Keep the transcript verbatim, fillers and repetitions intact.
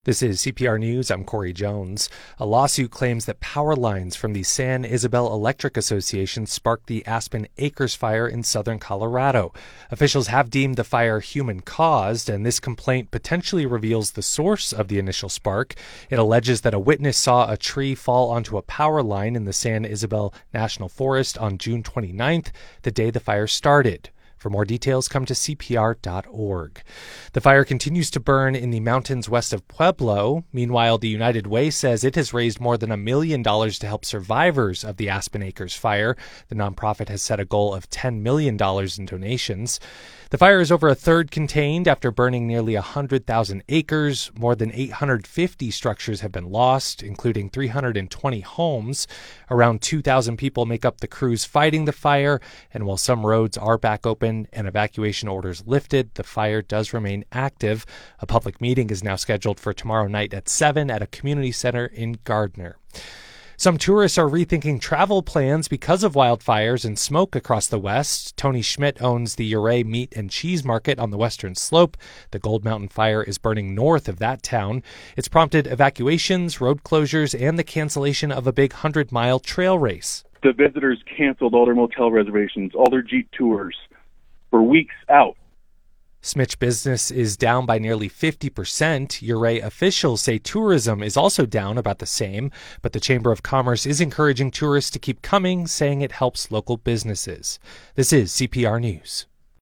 This is C P R News. I'm Corey Jones. A lawsuit claims that power lines from the San Isabel Electric Association sparked the Aspen Acres fire in southern Colorado. Officials have deemed the fire human-caused, and this complaint potentially reveals the source of the initial spark. It alleges that a witness saw a tree fall onto a power line in the San Isabel National Forest on June twenty-ninth, the day the fire started. For more details, come to C P R dot org. The fire continues to burn in the mountains west of Pueblo. Meanwhile, the United Way says it has raised more than a million dollars to help survivors of the Aspen Acres fire. The nonprofit has set a goal of ten million dollars in donations. The fire is over a third contained after burning nearly one hundred thousand acres. More than eight hundred fifty structures have been lost, including three hundred twenty homes. Around two thousand people make up the crews fighting the fire, and while some roads are back open and evacuation orders lifted, the fire does remain active. A public meeting is now scheduled for tomorrow night at seven at a community center in Gardner. Some tourists are rethinking travel plans because of wildfires and smoke across the west. Tony Schmidt owns the Ouray Meat and Cheese Market on the western slope. The Gold Mountain fire is burning north of that town. It's prompted evacuations, road closures, and the cancellation of a big hundred-mile trail race. The visitors canceled all their motel reservations, all their Jeep tours for weeks out. Schmidt's business is down by nearly fifty percent. Ouray officials say tourism is also down about the same, but the Chamber of Commerce is encouraging tourists to keep coming, saying it helps local businesses. This is C P R News.